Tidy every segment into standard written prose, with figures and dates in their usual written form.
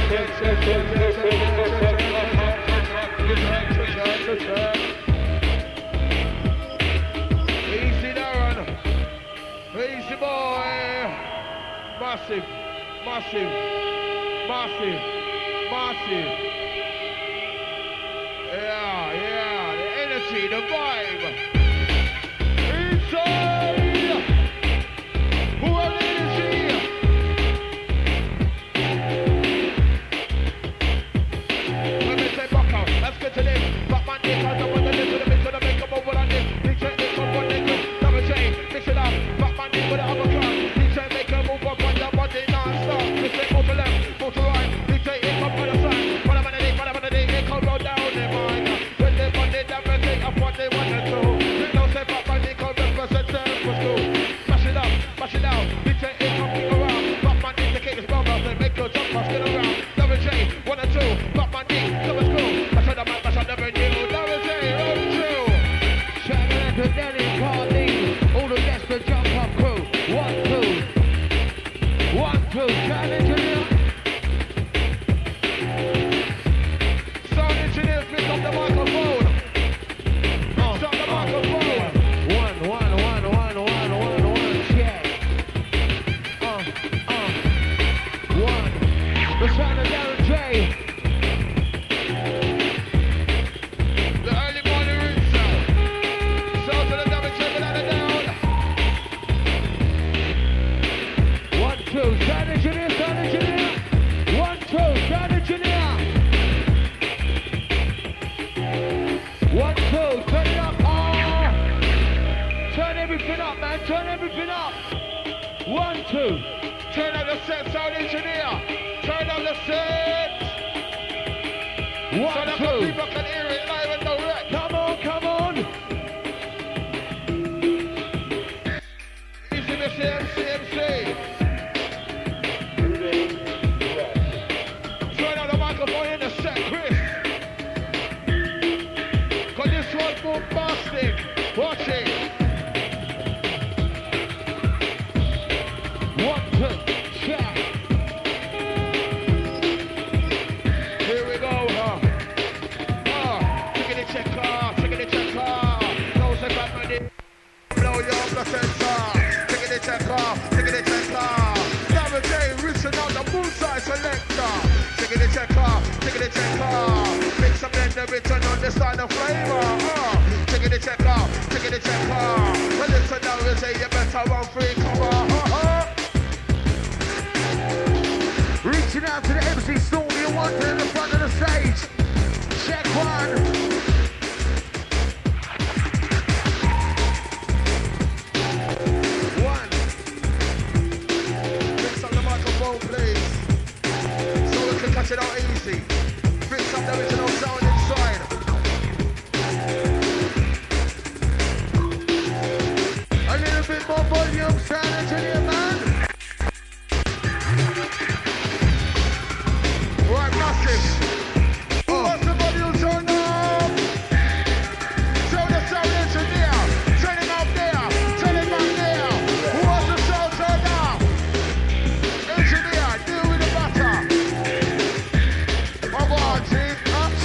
Easy Darren. Easy boy. Massive. Massive. Massive. Massive. Yeah. The energy, the vibe. Inside. Who are the energy? Let me say back out. Let's get to this. Batman, they can't up on the list of the mix of the makeup over on this. DJ, they come on, they go. Double J, mix it up. Batman, they put it up a club. DJ, make a move up on your body non-stop. Mix it move to left, move to right. DJ, they come on the side. Follow on the day, they come roll down their mind. When they want it, they take up what they want to do. They don't say Batman, they come represent them for school. Smash it up, mash it out. DJ, they come kick around. Batman, they take it, spell out, they make your jump pass, get around. Double J, 1 and 2. Batman, they come and school. Mash it up, mash up, never knew. Double J, roll through. Shout out to Danny Carly, all the rest of Jump Up crew. 1, 2. 1, 2. Sound engineer. Sound engineer, pick up the microphone. Pick up the microphone. 1, check. 1. The sound of Darren J. The early morning ring sound. Sound to the double check it out and down. 1, 2. Sound engineer. 1, 2. Sound engineer. 1, 2. Turn it up. Oh. Turn everything up, man. Turn everything up. 1, 2. Turn up the set, sound engineer. Turn up the set. So 1, that 2. people can hear it live and direct. Come on. Easy to CMC. Turn up the microphone in the set, Chris. Cause this one's bombastic. Watch it. 1, 2. Check. Here we go, Chicken and check car. Close the Batman in. Blow you off the sensor. Chicken and check car. Double J, reaching out the moonside selector. Chicken and check car. Mix up then the return on the style of flavor. Chicken and check car. Well, listen now, we say you better run free cover. Reaching out to the MC Stormy and one in the front of the stage. Check 1. Fix up the microphone, please. So we can catch it out easy. Fix up the original sound inside. A little bit more volume, sound engineer, man. Right, massive. Who wants the volume turned up? Show the sound engineer. Turn it up there. Turn it back there. Who wants the sound turned up? Engineer, deal with the matter. Come on, G.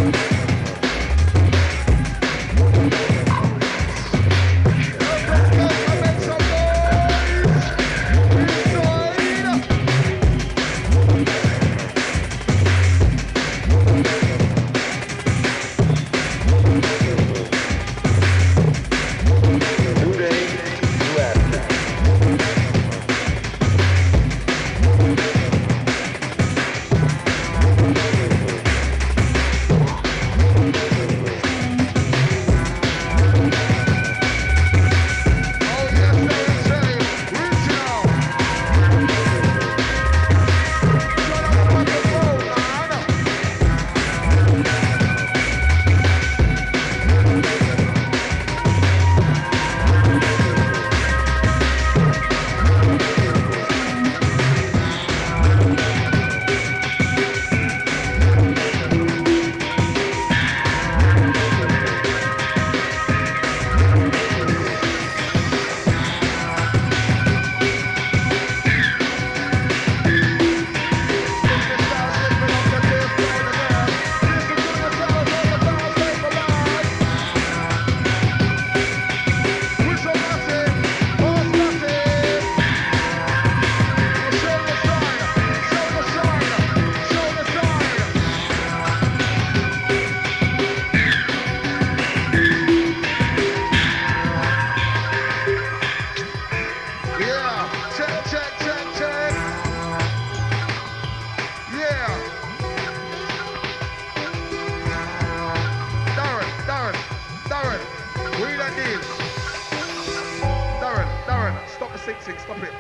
Stop it.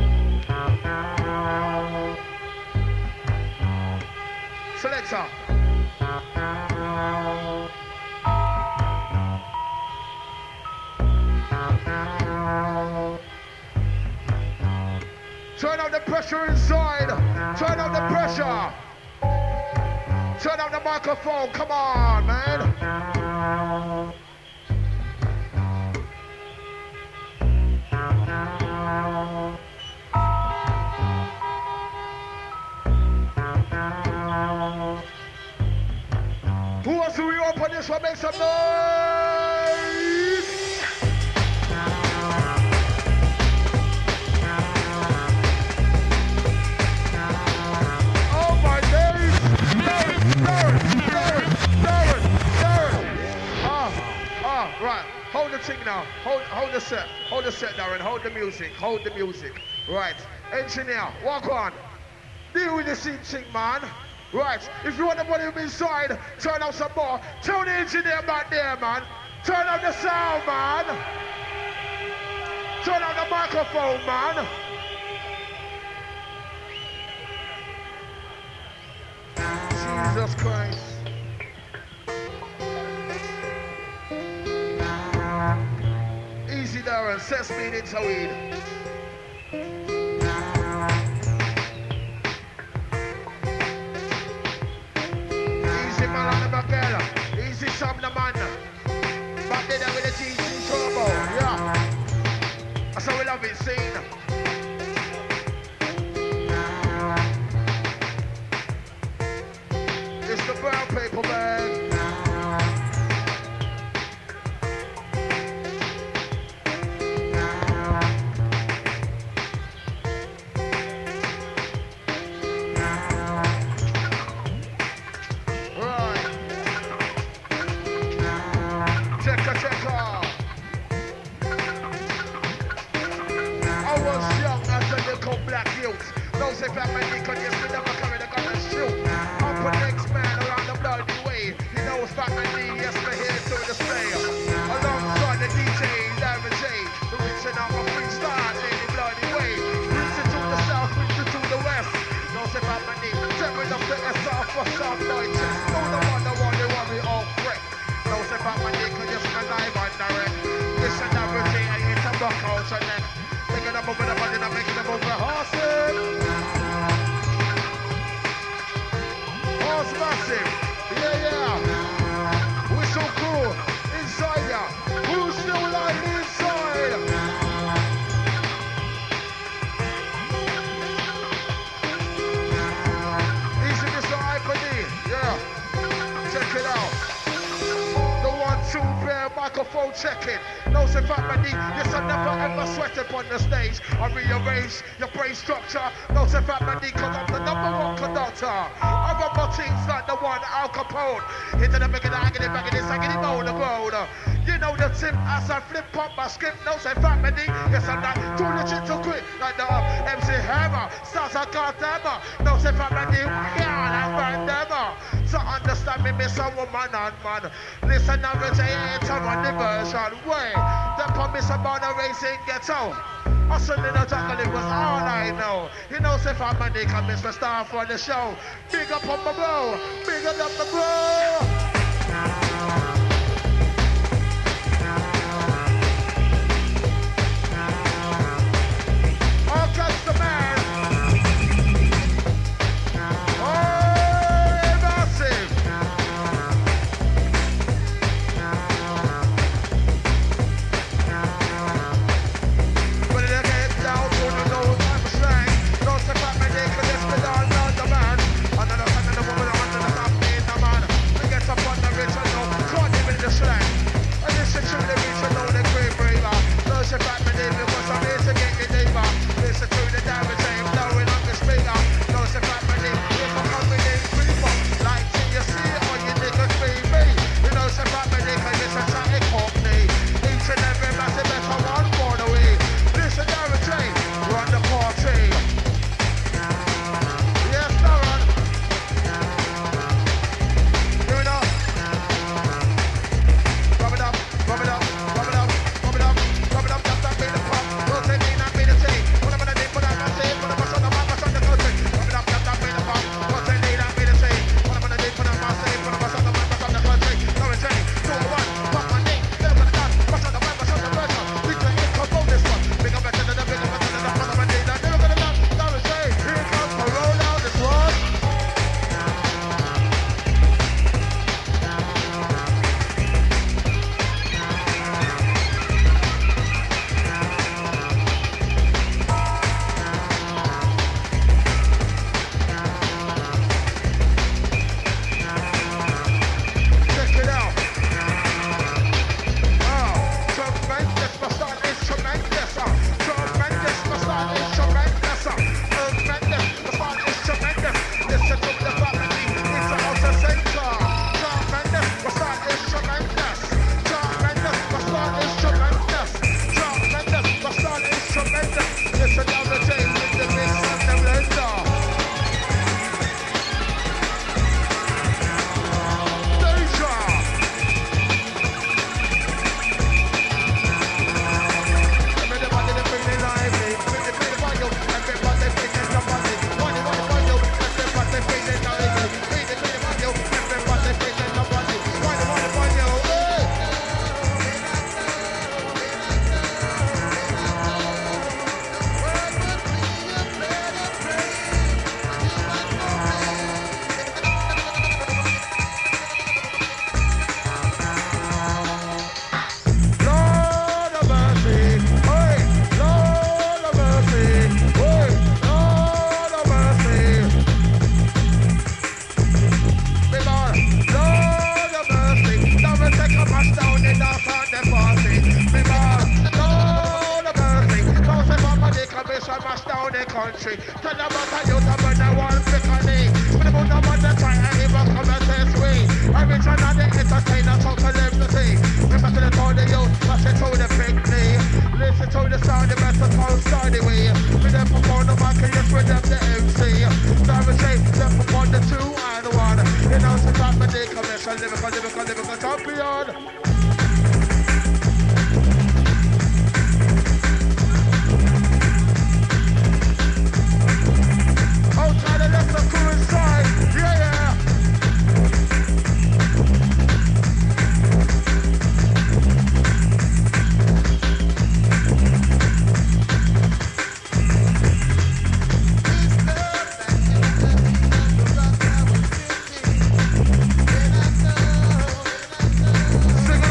Selector. Turn up the pressure inside. Turn up the pressure. Turn up the microphone. Come on, man. Who wants to reopen this one? Make some noise! Oh my days! Darren! Right. Hold the thing now. Hold the set. Hold the set, Darren. Hold the music. Hold the music. Right. Engineer, walk on. Deal with the scene thing, man. Right, if you want the volume inside, turn up some more. Tell the engineer back there, man. Turn up the sound, man. Turn up the microphone, man. Jesus Christ. Easy, Darren. Set speed into weed. Easy Sam the man. Back there with the GC turbo. Yeah. That's how we love it, scene. It's the brown paper, man. out. The 1-2 pair microphone checking. No say fat man, yes I never ever sweat upon the stage. I rearrange your brain structure. No say fat man, cause I'm the #1 conductor. I run my things like the one Al Capone. Into the making, agony, bagging, sagging, on the road. You know the tip as I flip up my script. No say fat man, yes I'm not too legit to quit. Like the MC Hammer, stars I got them. No say fat man, yeah, I find them. So understand me, miss a woman and man. Listen, I'm a to run the version. Way, the promise about the racing ghetto. Hustle in the jungle, it was all I know. You know, say fat man, they come Mr. Star for the show. Big up on my bro, big up the bro. country. Tell them about a youth about the one pickany. But about the one that try and even come and test me. Original the entertainer, talk to them to see. Listen to the tone the youth, listen to the picnic. Listen to the sound, the best of all start the way. We them perform the market, yes, with them the MC. Never say, them perform the 2 and 1. You know, since I'm a day commission, lyrical champion. Outside the left of cool inside, yeah, yeah. Sing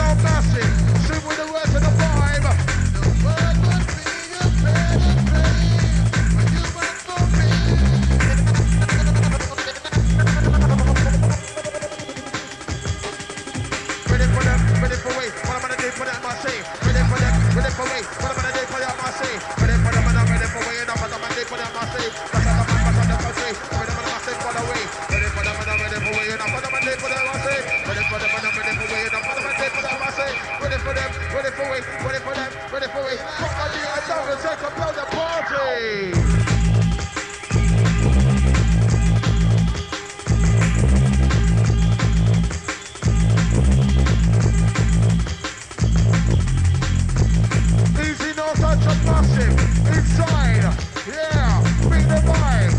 ready for them, I say. Ready for them, ready for way. What am I ready for them, I say. Ready for them, and I'm ready for way. And I'm ready for them, I say. That's what I'm say. Ready for them, I say, for the way. Ready for them, and I'm ready for way. And I'm ready for them, I say. Ready for them, and I'm ready for way. And I'm ready for them, I say. Ready for them, ready for way. Ready for them, ready for way. Come on, I don't take a blow the party. Massive inside, yeah, bring the vibe.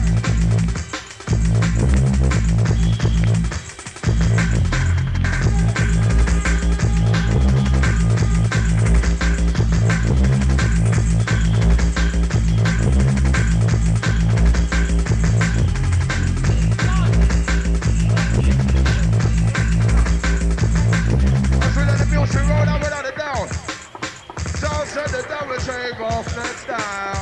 As we let the music roll down without a doubt. Set the double shake off the style.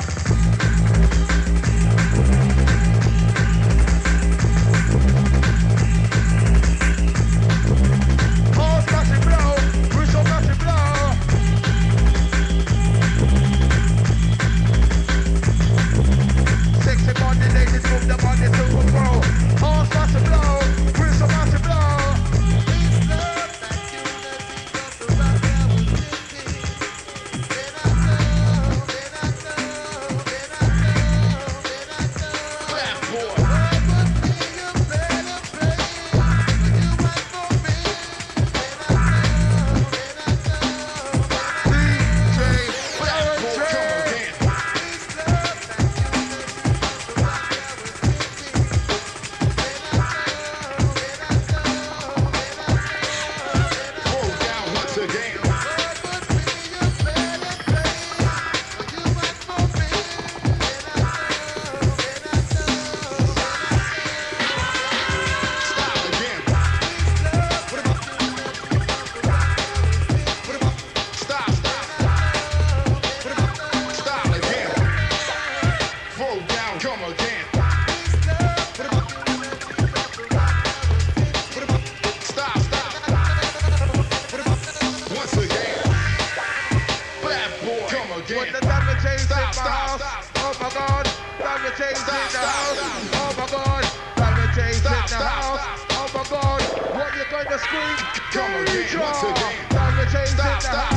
Horse massive blow, whistle massive blow. Sexy body ladies move the body to the flow. Horse massive blow, whistle massive blow. Scream, come on, once again.